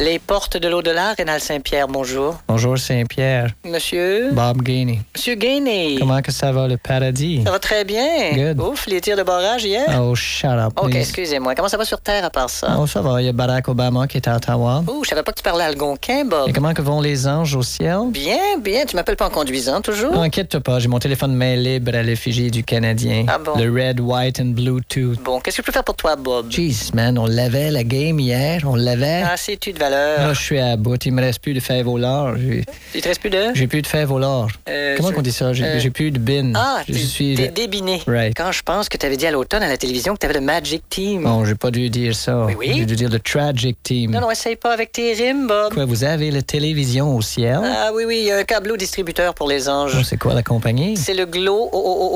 Les portes de l'au-delà, Rénal Saint-Pierre, bonjour. Bonjour Saint-Pierre. Monsieur? Bob Gainey. Monsieur Gainey. Comment que ça va, le paradis? Ça va très bien. Good. Ouf, les tirs de barrage hier? Oh, shut up, OK, please. excusez-moi. Comment ça va sur Terre à part ça? Oh, ça va. Il y a Barack Obama qui est à Ottawa. Oh, je savais pas que tu parlais algonquin, Bob. Et comment que vont les anges au ciel? Bien, bien. Tu m'appelles pas en conduisant, toujours? Non, inquiète-toi pas. J'ai mon téléphone main libre à l'effigie du Canadien. Ah bon? Le red, white and Bluetooth. Bon, qu'est-ce que je peux faire pour toi, Bob? Jeez, man, on l'avait, la game, hier. On l'avait. Ah, c'est-tu de valeur? Là, je suis à bout. Il me reste plus de fèves au lard. Il te reste plus de? J'ai plus de fèves au lard. Comment on dit ça? J'ai plus de bin. Ah, je suis... t'es débiné. Right. Quand je pense que tu avais dit à l'automne à la télévision que tu avais le Magic Team. Bon, j'ai pas dû dire ça. Oui. J'ai dû dire le Tragic Team. Non, essaye pas avec tes rimes, Bob. Quoi, vous avez la télévision au ciel? Ah oui, il y a un câbleau distributeur pour les anges. Oh, c'est quoi la compagnie? C'est le Glow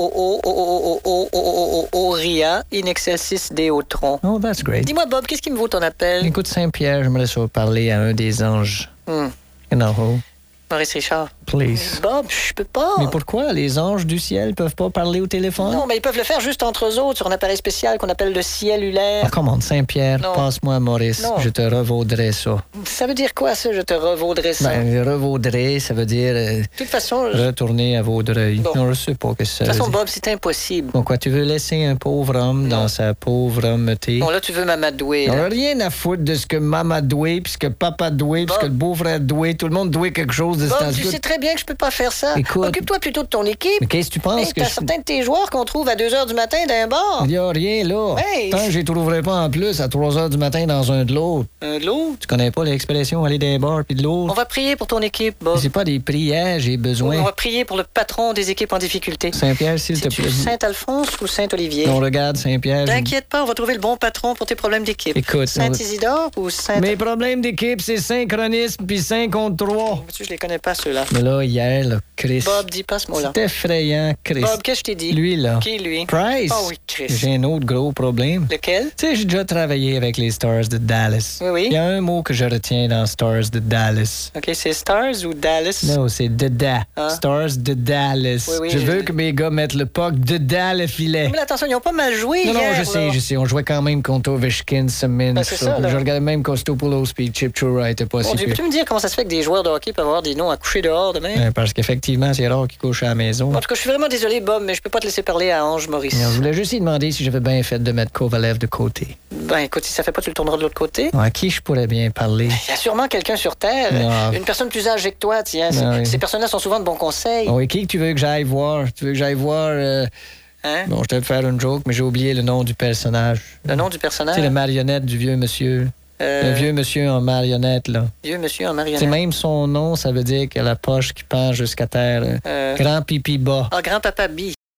Auria in excelsis Deotron. Oh, that's great. Dis-moi, Bob, qu'est-ce qui me vaut ton appel? Écoute, Saint-Pierre, j'aimerais ça parler à un des anges. You know, Maurice Richard. please. Bob, je peux pas. Mais pourquoi? Les anges du ciel peuvent pas parler au téléphone? Non, mais ils peuvent le faire juste entre eux autres sur un appareil spécial qu'on appelle le cielulaire. Ah, comment, Saint-Pierre, Non. passe-moi Maurice. Non. Je te revaudrai ça. Ça veut dire quoi, ça? Je te revaudrais ça. Ben, revaudrai, ça veut dire De toute façon, retourner à Vaudreuil. Bon. Non, je sais pas que ça de toute veut façon, dire. Bob, c'est impossible. Bon, quoi, tu veux laisser un pauvre homme dans sa pauvre hommeté? Bon, là, tu veux m'amadouer. On là. n'a rien à foutre de ce que maman doué, puis ce que papa doué, puis ce que le beau-frère doué. Tout le monde doué quelque chose de ce Bob, temps-ci. tu sais très bien que je peux pas faire ça. Écoute. Occupe-toi plutôt de ton équipe. Mais qu'est-ce que tu penses Hey, que t'as je... certains de tes joueurs qu'on trouve à 2 h du matin d'un bar. Il n'y a rien là. Hey. Tant que je les trouverai pas en plus à 3 heures du matin dans un de l'autre. Un de l'autre? Tu connais pas l'expression aller d'un bar puis de On l'autre? va prier pour ton équipe, Bob. C'est pas des prières, j'ai On besoin. va prier pour le patron des équipes en difficulté. Saint-Pierre, s'il te C'est-tu plaît. Saint-Alphonse ou Saint-Olivier? On regarde Saint-Pierre. T'inquiète pas, on va trouver le bon patron pour tes problèmes d'équipe. Écoute, Saint-Isidore ou Saint... Mes problèmes d'équipe, c'est synchronisme puis 5 contre 3. Tu je les connais pas, ceux-là. Mais là, hier, là, Chris. Bob, dis pas ce mot-là. C'est effrayant, Chris. Bob, qu'est-ce que je t'ai dit? Lui, là. Qui, lui? Price. Oh oui, Chris. J'ai un autre gros problème. Lequel? Tu sais, j'ai déjà travaillé avec les Stars de Dallas. Oui, oui. Il y a un mot que je retiens dans Stars de Dallas. OK, c'est Stars ou Dallas? Non, c'est dedans. Ah. Stars de Dallas. Oui, oui, je je- veux que mes gars mettent le puck dedans le filet. Mais là, attention, ils ont pas mal joué Non, hier, je sais. On jouait quand même contre Ovechkin, Semin. Ben, c'est ça, là. Je regardais même Kostopoulos puis Chip Chura était pas Mon si Dieu, pire. peux-tu me dire comment ça se fait que des joueurs de hockey peuvent avoir des noms à coucher dehors demain? Parce qu'effectivement, c'est rare qu'ils couchent à la maison. En tout cas, je suis vraiment désolé, Bob, mais je peux pas te laisser parler à Ange Maurice. Je voulais juste lui demander si j'avais bien fait de mettre Kovalev de côté. Ben, écoute, si ça fait pas, tu le tourneras de l'autre côté. À qui je pourrais bien parler? Il y a sûrement quelqu'un sur Terre, Ah. une personne plus âgée que toi, tiens. Ah, oui. Ces personnes-là sont souvent de bons conseils. Bon, et qui que tu veux que j'aille voir? Tu veux que j'aille voir... Hein? Bon, je vais te faire une joke, mais j'ai oublié le nom du personnage. Le nom du Tu personnage? sais, la marionnette du vieux monsieur. Le vieux monsieur en marionnette, là. Vieux monsieur en C'est marionnette. même son nom, ça veut dire qu'il a la poche qui pend jusqu'à terre. Grand pipi bas. Ah, grand-papa Bi.